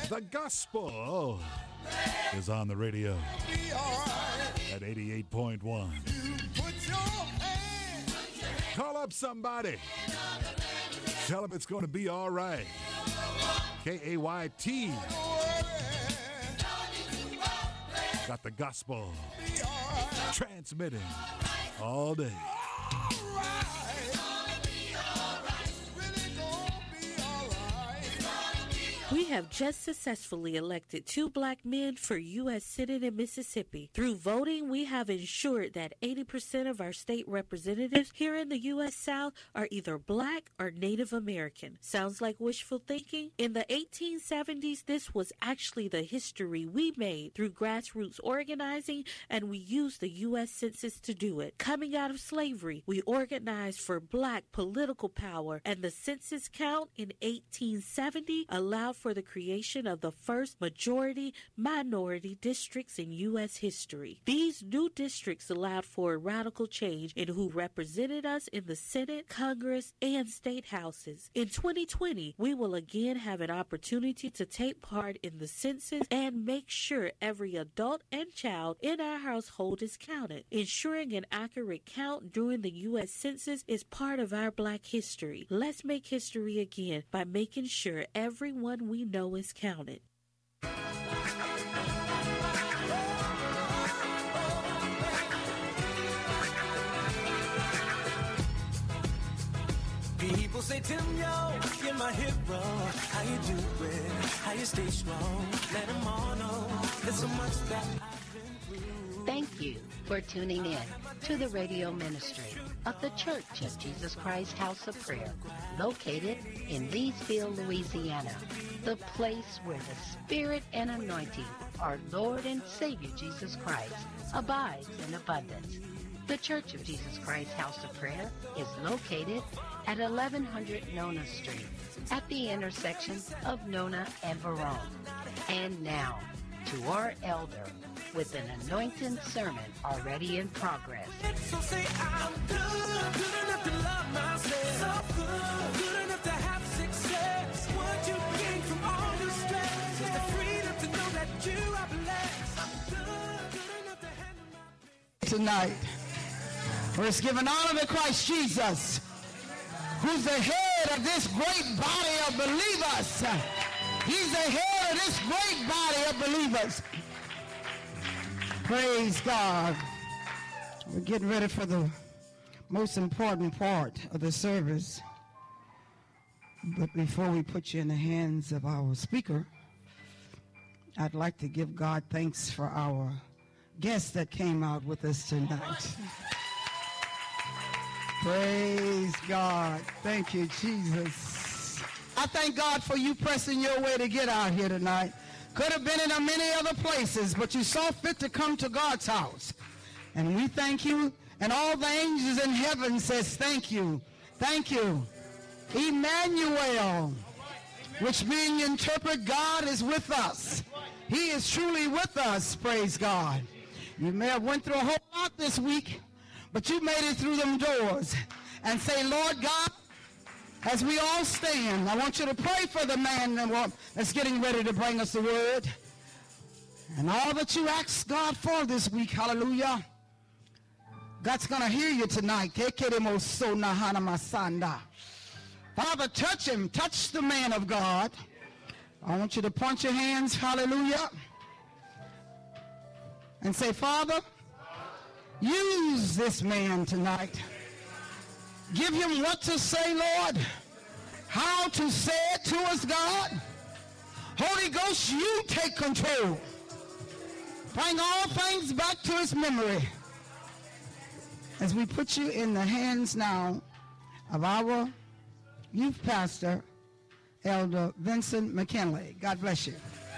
The gospel is on the radio at 88.1. Call up somebody. Tell them it's going to be all right. KAYT. Got the gospel transmitting all day. We have just successfully elected 2 black men for U.S. Senate in Mississippi. Through voting, we have ensured that 80% of our state representatives here in the U.S. South are either black or Native American. Sounds like wishful thinking? In the 1870s, this was actually the history we made through grassroots organizing, and we used the U.S. Census to do it. Coming out of slavery, we organized for black political power, and the census count in 1870 allowed for the creation of the first majority-minority districts in U.S. history. These new districts allowed for a radical change in who represented us in the Senate, Congress, and state houses. In 2020, we will again have an opportunity to take part in the census and make sure every adult and child in our household is counted. Ensuring an accurate count during the U.S. Census is part of our black history. Let's make history again by making sure everyone we know is counted. People say, Tim, yo, you're my hero. How you doing? How you stay strong? Let them all know there's so much that I've been through. Thank you for tuning in to the radio ministry of the Church of Jesus Christ House of Prayer, located in Leesville, Louisiana, the place where the Spirit and anointing of our Lord and Savior Jesus Christ abides in abundance. The Church of Jesus Christ House of Prayer is located at 1100 Nona Street, at the intersection of Nona and Verone. And now, to our elder, with an anointing sermon already in progress. So say I'm good enough to love myself, so good enough to have success. What you gain from all the stress is the freedom to know that you are blessed. I'm good enough to handle my tonight. Let's give an honor to Christ Jesus, who's the head of this great body of believers. He's the head of this great body of believers. Praise God. We're getting ready for the most important part of the service. But before we put you in the hands of our speaker, I'd like to give God thanks for our guests that came out with us tonight. Praise God. Thank you, Jesus. I thank God for you pressing your way to get out here tonight. Could have been in many other places, but you saw fit to come to God's house. And we thank you, and all the angels in heaven says thank you. Thank you. Emmanuel, which being interpret, God is with us. He is truly with us, praise God. You may have went through a whole lot this week, but you made it through them doors. And say, Lord God, as we all stand, I want you to pray for the man that's getting ready to bring us the word. And all that you ask God for this week, hallelujah, God's going to hear you tonight. Father, touch him. Touch the man of God. I want you to point your hands, hallelujah, and say, Father, use this man tonight. Give him what to say, Lord, how to say it to us, God. Holy Ghost, you take control. Bring all things back to his memory as we put you in the hands now of our youth pastor, Elder Vincent McKinley. God bless you.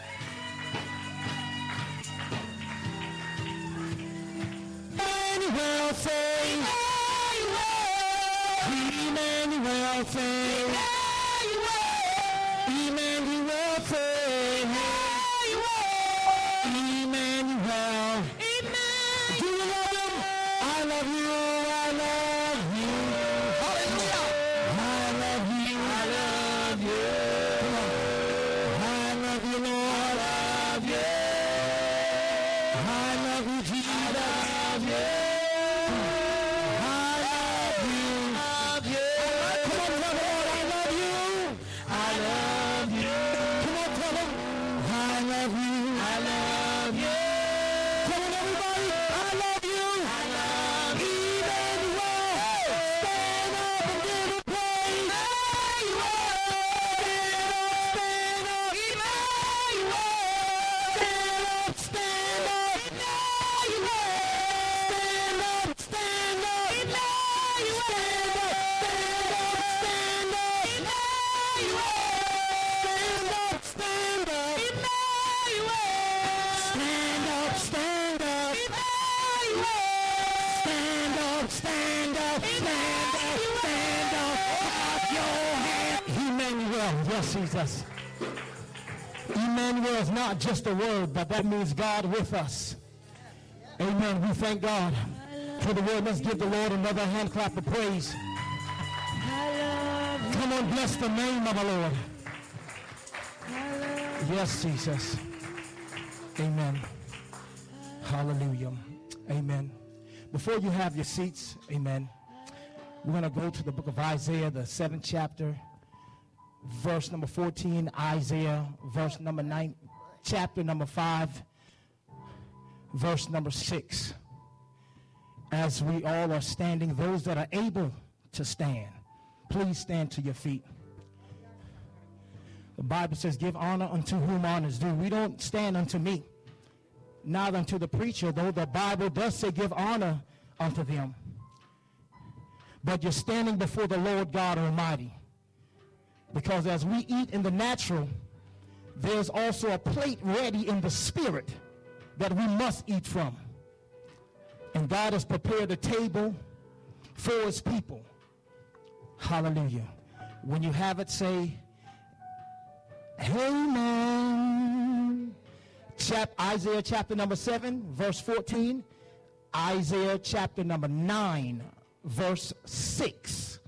Emmanuel, say, Emmanuel, say, Emmanuel, say, Emmanuel. Do you love him? I love you, I love you. Hallelujah. I love you, I love you. I love you, Lord. Yes, Jesus. Emmanuel is not just a word, but that means God with us. Amen. We thank God for the word. Let's give the Lord another hand clap of praise. Come on, bless the name of the Lord. Yes, Jesus. Amen. Hallelujah. Amen. Before you have your seats, amen, we're going to go to the book of Isaiah, the 7th chapter, verse number 14, Isaiah, verse number 9, chapter number 5, verse number 6. As we all are standing, those that are able to stand, please stand to your feet. The Bible says, give honor unto whom honor is due. We don't stand unto me, not unto the preacher, though the Bible does say give honor unto them. But you're standing before the Lord God Almighty. Because as we eat in the natural, there's also a plate ready in the spirit that we must eat from. And God has prepared a table for his people. Hallelujah. When you have it, say, amen. Isaiah chapter number 7, verse 14. Isaiah chapter number 9, verse 6.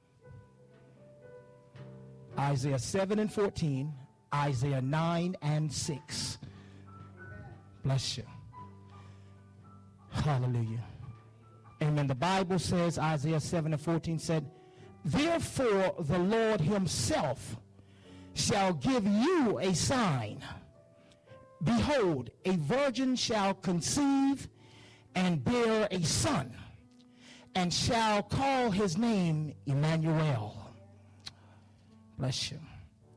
Isaiah 7 and 14. Isaiah 9 and 6. Bless you. Hallelujah. Amen. The Bible says, Isaiah 7 and 14 said, therefore the Lord himself shall give you a sign. Behold, a virgin shall conceive and bear a son, and shall call his name Emmanuel. Bless you.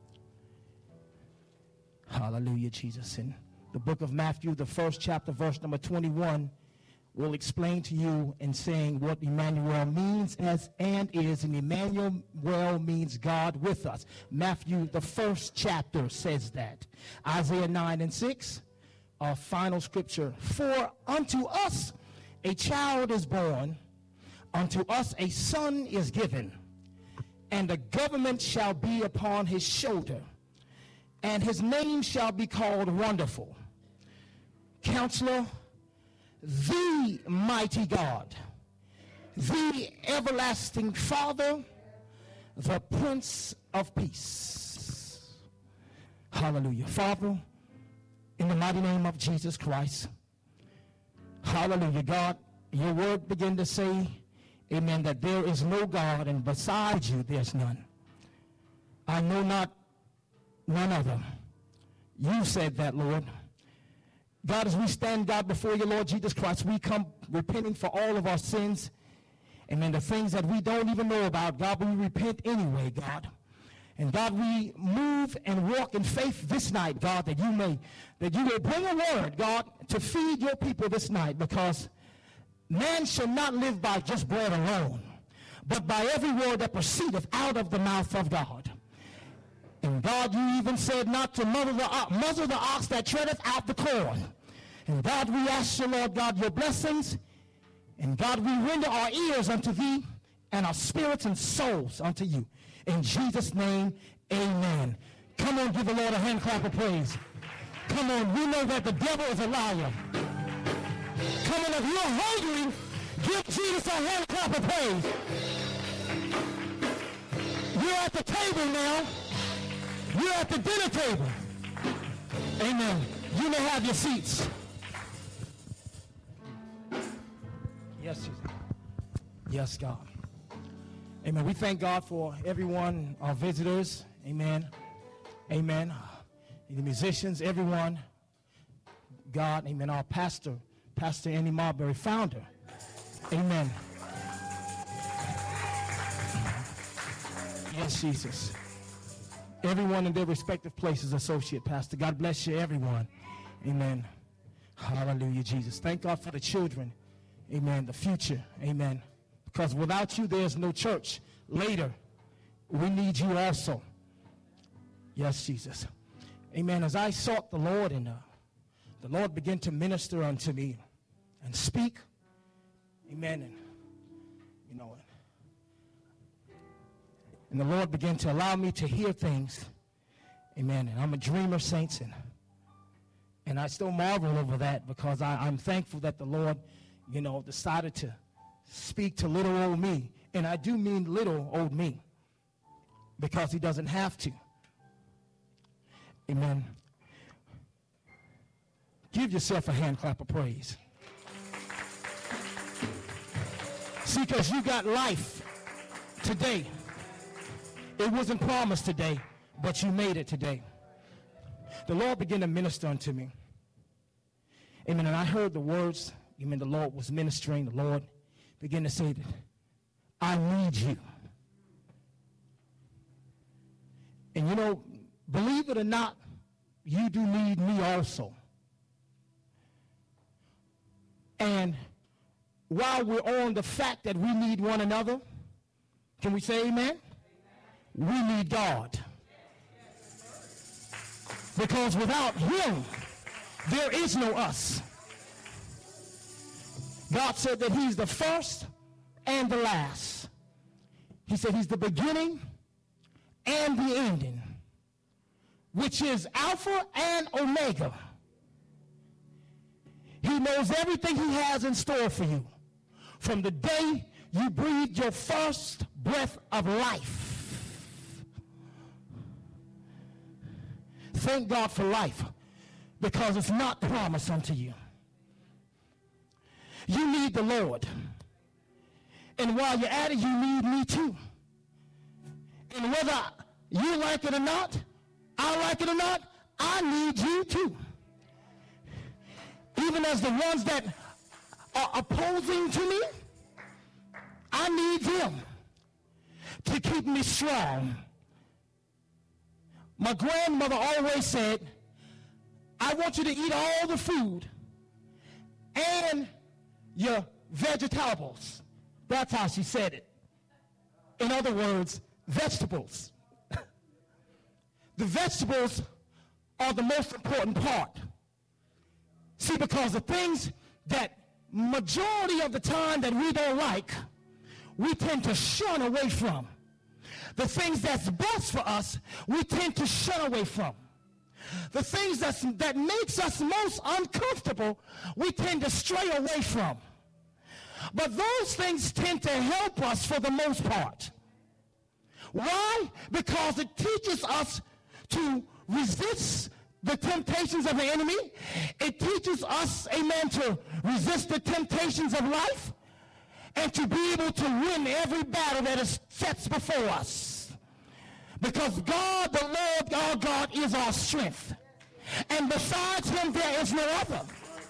Hallelujah, Jesus. In the book of Matthew, the 1st chapter, verse number 21, will explain to you in saying what Emmanuel means and is. And Emmanuel means God with us. Matthew, the 1st chapter, says that. Isaiah 9 and 6, our final scripture. For unto us a child is born, unto us a son is given, and the government shall be upon his shoulder, and his name shall be called Wonderful, Counselor, the Mighty God, the Everlasting Father, the Prince of Peace. Hallelujah. Father, in the mighty name of Jesus Christ, hallelujah, God, your word began to say, amen, that there is no God, and besides you there's none. I know not none other. You said that, Lord. God, as we stand, God, before you, Lord Jesus Christ, we come repenting for all of our sins. Amen. The things that we don't even know about, God, we repent anyway, God. And God, we move and walk in faith this night, God, that you will bring a word, God, to feed your people this night, because man shall not live by just bread alone, but by every word that proceedeth out of the mouth of God. And God, you even said not to muzzle the ox that treadeth out the corn. And God, we ask you, Lord God, your blessings. And God, we render our ears unto thee, and our spirits and souls unto you. In Jesus' name, amen. Come on, give the Lord a hand clap of praise. Come on, we know that the devil is a liar. Come on, if you're hungry, give Jesus a hand clap of praise. You're at the table now. You're at the dinner table. Amen. You may have your seats. Yes, Jesus. Yes, God. Amen. We thank God for everyone, our visitors. Amen. Amen. The musicians, everyone. God, amen. Our pastor, Pastor Andy Marbury, founder. Amen. Yes, Jesus. Everyone in their respective places, associate pastor. God bless you, everyone. Amen. Hallelujah, Jesus. Thank God for the children. Amen. The future. Amen. Because without you, there's no church. Later, we need you also. Yes, Jesus. Amen. As I sought the Lord, and the Lord began to minister unto me and speak. Amen. And, and the Lord began to allow me to hear things. Amen. And I'm a dreamer, saints, and I still marvel over that because I'm thankful that the Lord, decided to speak to little old me. And I do mean little old me because he doesn't have to. Amen. Give yourself a hand clap of praise. See, because you got life today. It wasn't promised today, but you made it today. The Lord began to minister unto me. Amen. And I heard the words. Amen. The Lord was ministering. The Lord began to say that I need you. And believe it or not, you do need me also. And while we're on the fact that we need one another, can we say amen? We need God. Because without him, there is no us. God said that he's the first and the last. He said he's the beginning and the ending, which is Alpha and Omega. He knows everything he has in store for you from the day you breathed your first breath of life. Thank God for life, because it's not promised unto you. You need the Lord. And while you're at it, you need me too. And whether you like it or not, I like it or not, I need you too. Even as the ones that are opposing to me, I need them to keep me strong. My grandmother always said, I want you to eat all the food and your vegetables. That's how she said it. In other words, vegetables. The vegetables are the most important part. See, because the things that majority of the time that we don't like, we tend to shun away from. The things that's best for us, we tend to shun away from. The things that makes us most uncomfortable, we tend to stray away from. But those things tend to help us for the most part. Why? Because it teaches us to resist the temptations of the enemy. It teaches us, amen, to resist the temptations of life and to be able to win every battle that is sets before us. Because God, the Lord, our God, is our strength. And besides him, there is no other.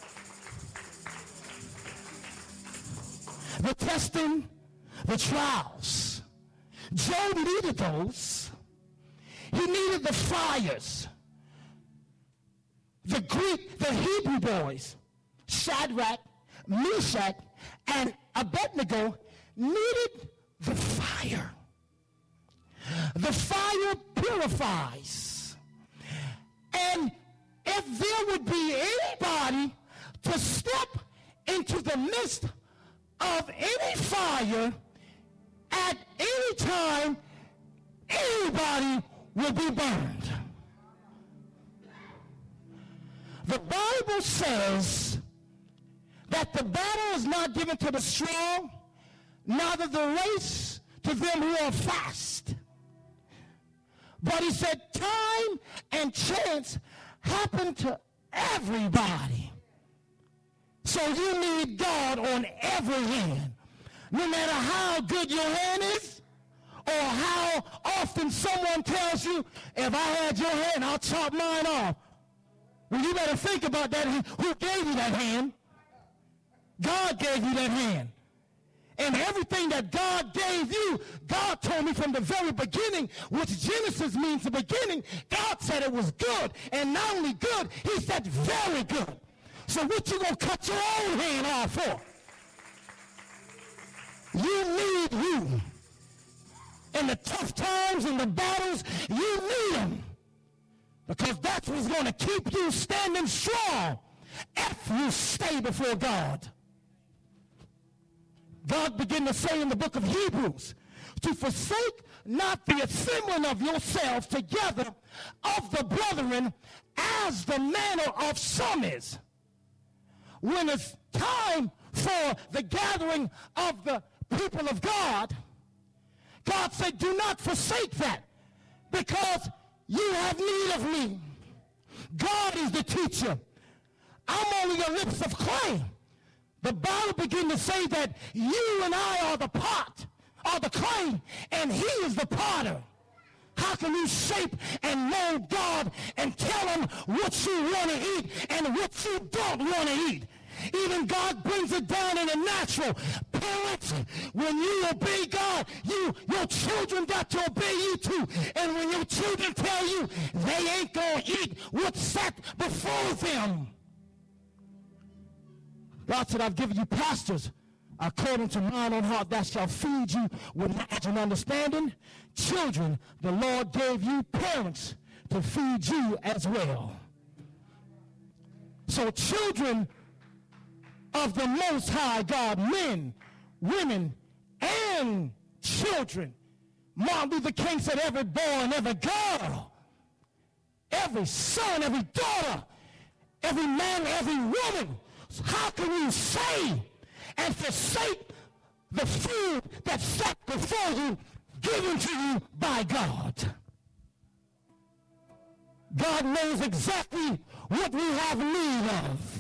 The testing, the trials. Job needed those. He needed the fires. The Hebrew boys, Shadrach, Meshach, and Abednego needed the fire. The fire purifies. And if there would be anybody to step into the midst of any fire at any time, anybody will be burned. The Bible says that the battle is not given to the strong, neither the race to them who are fast. But he said time and chance happen to everybody. So you need God on every hand. No matter how good your hand is, or how often someone tells you, if I had your hand, I'll chop mine off. Well, you better think about that. Who gave you that hand? God gave you that hand. And everything that God gave you, God told me from the very beginning, which Genesis means the beginning, God said it was good. And not only good, he said very good. So what you gonna cut your own hand off for? You need you. In the tough times, in the battles, you need them. Because that's what's going to keep you standing strong if you stay before God. God began to say in the book of Hebrews, to forsake not the assembling of yourselves together of the brethren, as the manner of some is. When it's time for the gathering of the people of God, God said, do not forsake that, because you have need of me. God is the teacher. I'm only the lips of clay. The Bible begins to say that you and I are the pot, are the clay, and he is the potter. How can you shape and mold God and tell him what you want to eat and what you don't want to eat? Even God brings it down in the natural. Parents, when you obey God, your children got to obey you too. And when your children tell you they ain't going to eat what's set before them. God said, I've given you pastors according to mine own heart that shall feed you with knowledge and understanding. Children, the Lord gave you parents to feed you as well. So children of the Most High God, men, women, and children. Martin Luther King said every boy and every girl, every son, every daughter, every man, every woman. How can you say and forsake the food that's set before you, given to you by God? God knows exactly what we have need of.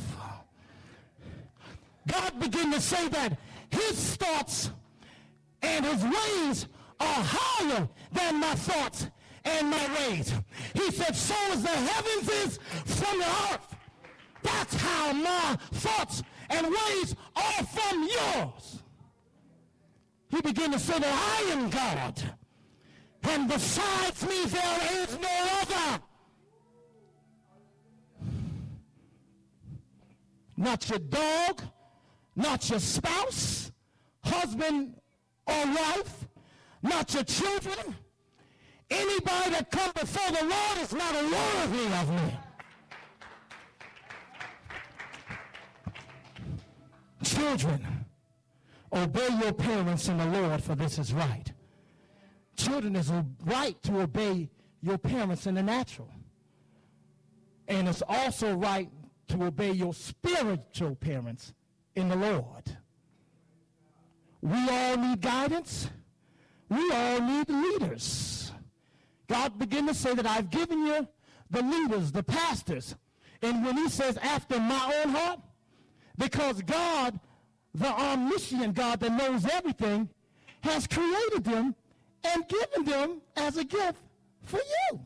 God began to say that his thoughts and his ways are higher than my thoughts and my ways. He said, so as the heavens is from the earth, that's how my thoughts and ways are from yours. He began to say that I am God, and besides me there is no other. Not your dog, not your spouse, husband or wife, not your children. Anybody that comes before the Lord is not worthy of me. Children, obey your parents in the Lord, for this is right. Children, is right to obey your parents in the natural. And it's also right to obey your spiritual parents in the Lord. We all need guidance. We all need leaders. God began to say that I've given you the leaders, the pastors. And when he says after my own heart, because God, the omniscient God that knows everything, has created them and given them as a gift for you.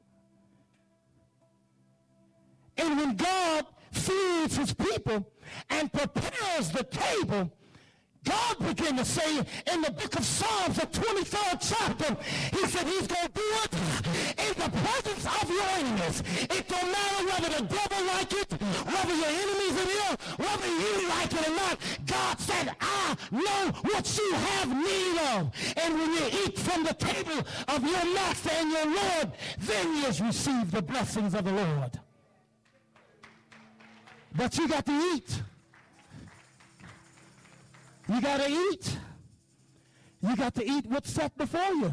And when God feeds his people and prepares the table, God began to say in the book of Psalms, the 23rd chapter, he said he's going to do it in the presence of your enemies. It don't matter whether the devil like it, whether your enemies are here, whether you like it or not. God said, I know what you have need of. And when you eat from the table of your master and your Lord, then you receive the blessings of the Lord. But you got to eat. You got to eat. You got to eat what's set before you.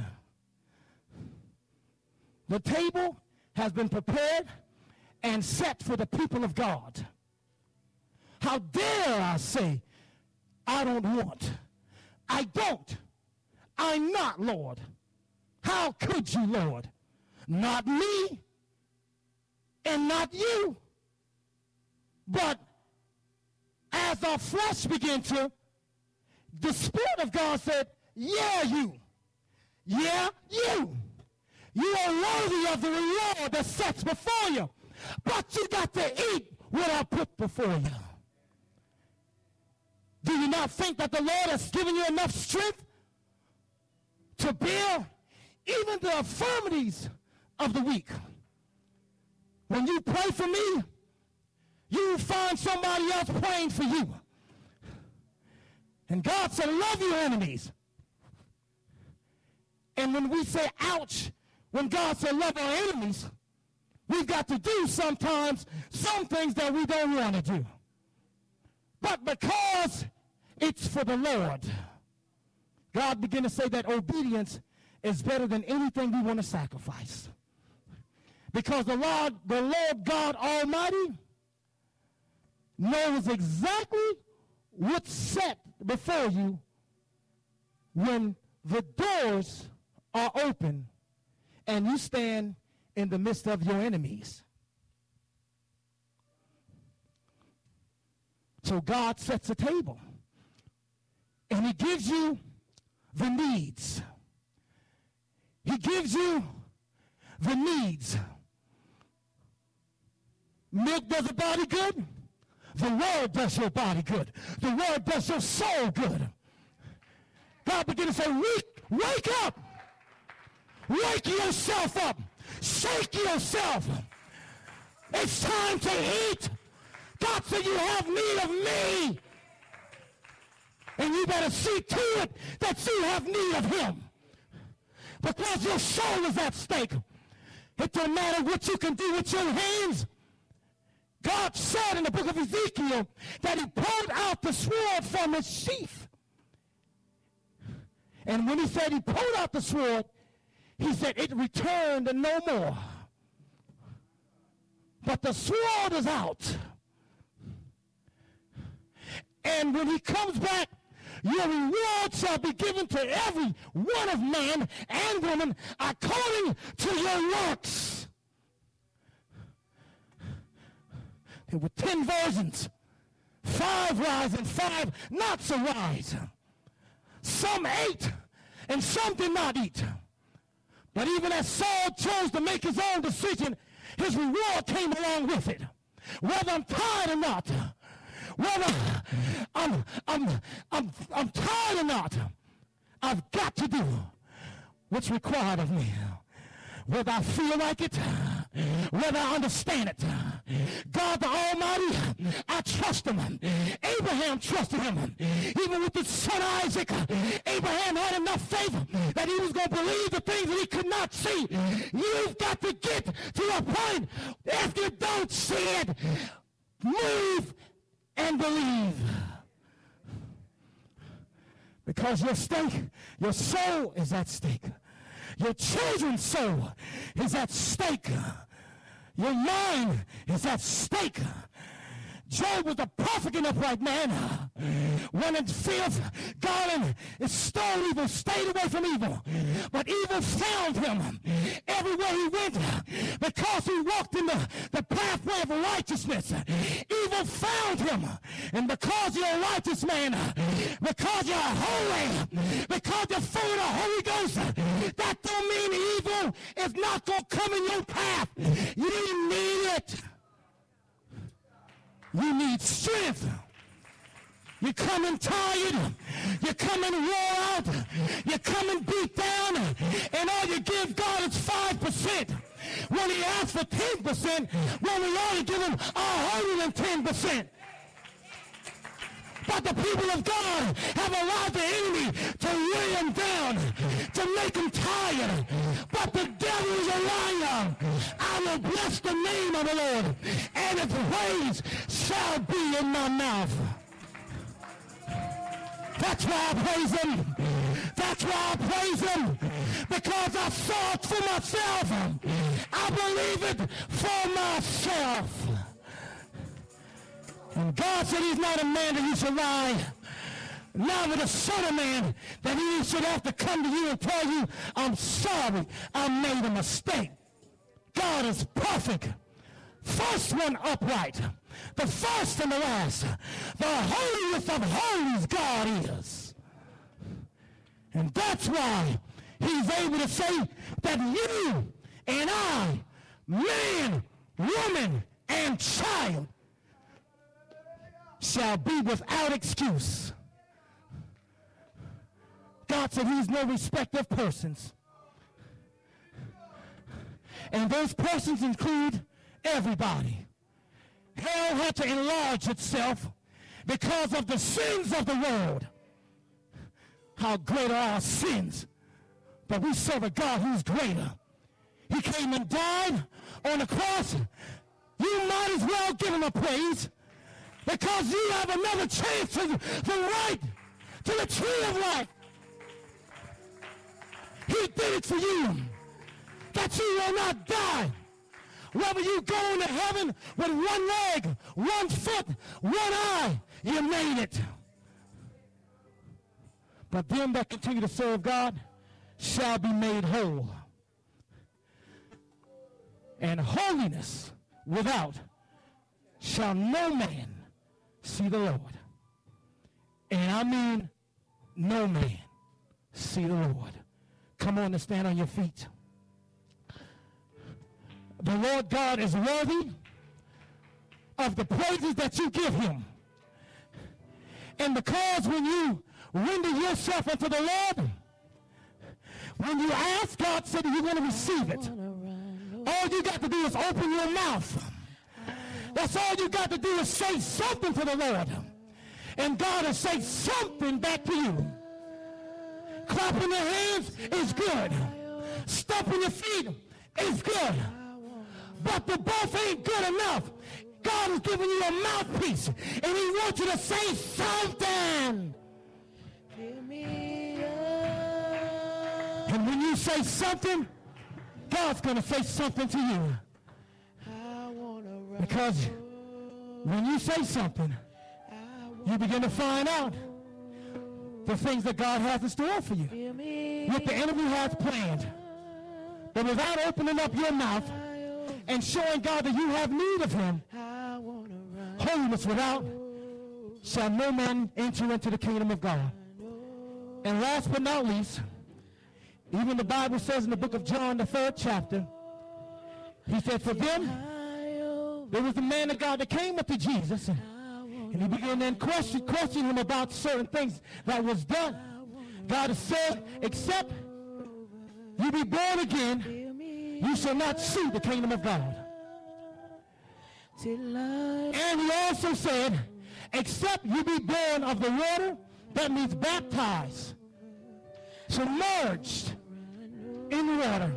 The table has been prepared and set for the people of God. How dare I say, I don't want. I don't. I'm not, Lord. How could you, Lord? Not me and not you. But as our flesh began to, the Spirit of God said, yeah, you. Yeah, you. You are worthy of the reward that sets before you. But you got to eat what I put before you. Do you not think that the Lord has given you enough strength to bear even the infirmities of the weak? When you pray for me, you find somebody else praying for you. And God said, love your enemies. And when we say, ouch, when God said, love our enemies, we've got to do sometimes some things that we don't want to do. But because it's for the Lord, God began to say that obedience is better than anything we want to sacrifice. Because the Lord God Almighty knows exactly what's set before you when the doors are open and you stand in the midst of your enemies. So God sets a table and he gives you the needs. He gives you the needs. Milk does a body good. The word does your body good. The word does your soul good. God began to say, wake up. Wake yourself up. Shake yourself. It's time to eat. God said, you have need of me. And you better see to it that you have need of him. Because your soul is at stake. It don't matter what you can do with your hands. God said in the book of Ezekiel that he pulled out the sword from its sheath. And when he said he pulled out the sword, he said it returned no more. But the sword is out. And when he comes back, your reward shall be given to every one of man and woman according to your works. There were 10 virgins, 5 wise and 5 not so wise. Some ate and some did not eat. But even as Saul chose to make his own decision, his reward came along with it. Whether I'm tired or not, whether I'm tired or not, I've got to do what's required of me. Whether I feel like it, whether I understand it. God the Almighty, I trust him. Abraham trusted him. Even with his son Isaac, Abraham had enough faith that he was going to believe the things that he could not see. You've got to get to a point, if you don't see it, move and believe. Because your soul is at stake. Your children's soul is at stake. Your mind is at stake. Job was a perfect and upright man. When in filth, God stole evil, stayed away from evil. But evil found him everywhere he went because he walked in the pathway of righteousness. Evil found him. And because you're a righteous man, because you're holy, because you're full of the Holy Ghost, that don't mean evil is not going to come in your path. You need it. You need strength. You're coming tired. You're coming wore out. You're coming beat down. And all you give God is 5%. When he asks for 10%, when we only give him 110%. But the people of God have allowed the enemy to weigh them down, to make them tired. But the devil is a liar. I will bless the name of the Lord, and his praise shall be in my mouth. That's why I praise him. That's why I praise him. Because I saw it for myself. I believe it for myself. And God said he's not a man that he should lie. Neither the son of man that he should have to come to you and tell you, I'm sorry, I made a mistake. God is perfect. First one upright. The first and the last. The holiest of holies God is. And that's why he's able to say that you and I, man, woman, and child, shall be without excuse. God said he's no respecter of persons. And those persons include everybody. Hell had to enlarge itself because of the sins of the world. How great are our sins. But we serve a God who's greater. He came and died on the cross. You might as well give him a praise, because you have another chance to the right, to the tree of life. He did it for you, that you will not die. Whether you go into heaven with one leg, 1 foot, 1 eye, you made it. But them that continue to serve God shall be made whole. And holiness without shall no man see the Lord. And I mean no man see the Lord. Come on and stand on your feet. The Lord God is worthy of the praises that you give him. And because when you render yourself unto the Lord, when you ask, God said you're going to receive it. All you got to do is open your mouth. That's all you got to do is say something to the Lord. And God will say something back to you. Clapping your hands is good. Stomping your feet is good. But the both ain't good enough. God is giving you a mouthpiece, and he wants you to say something. And when you say something, God's going to say something to you. Because when you say something, you begin to find out the things that God has in store for you, what the enemy has planned. But without opening up your mouth and showing God that you have need of him, holiness without shall no man enter into the kingdom of God. And last but not least, even the Bible says in the book of John, the 3rd chapter, he said, for them, there was a man of God that came up to Jesus, and he began to question him about certain things that was done. God has said, except you be born again, you shall not see the kingdom of God. And he also said, except you be born of the water, that means baptized, submerged in the water.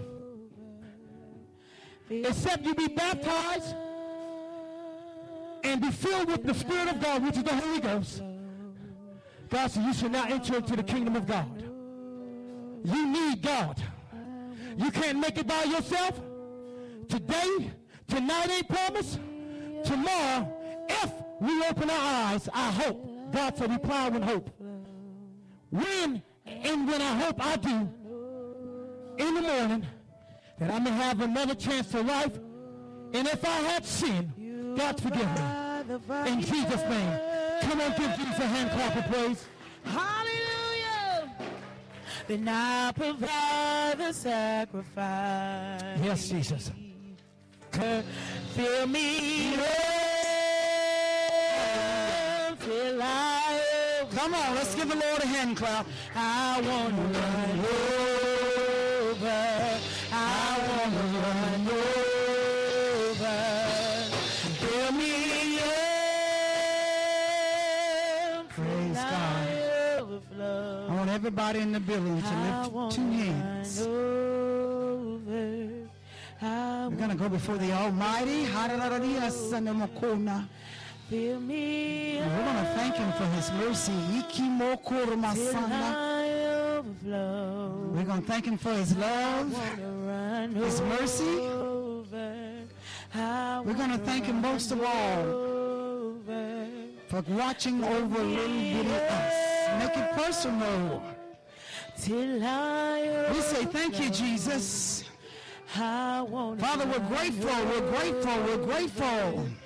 Except you be baptized and be filled with the Spirit of God, which is the Holy Ghost. God said you should not enter into the kingdom of God. You need God. You can't make it by yourself. Today, tonight ain't promised. Tomorrow, if we open our eyes, I hope. God said reply with hope. When I hope I do, in the morning, that I may have another chance to life. And if I had sinned, God forgive me. In Jesus' name. Come on, give Jesus a hand clap of praise. Hallelujah. Then I provide the sacrifice. Yes, Jesus. Fill me up till I Come on, let's give the Lord a hand clap. I want to run over. I want to run over. Fill me up. Praise God. Overflow. I want everybody in the building to lift 2 hands. We're going to go before the Almighty. Fill me And we're going to thank him for his mercy. We're going to thank him for his love, his mercy. We're going to thank him most of all for watching over little bitty us. Make it personal. We say thank you, Jesus. Father, we're grateful, we're grateful, we're grateful.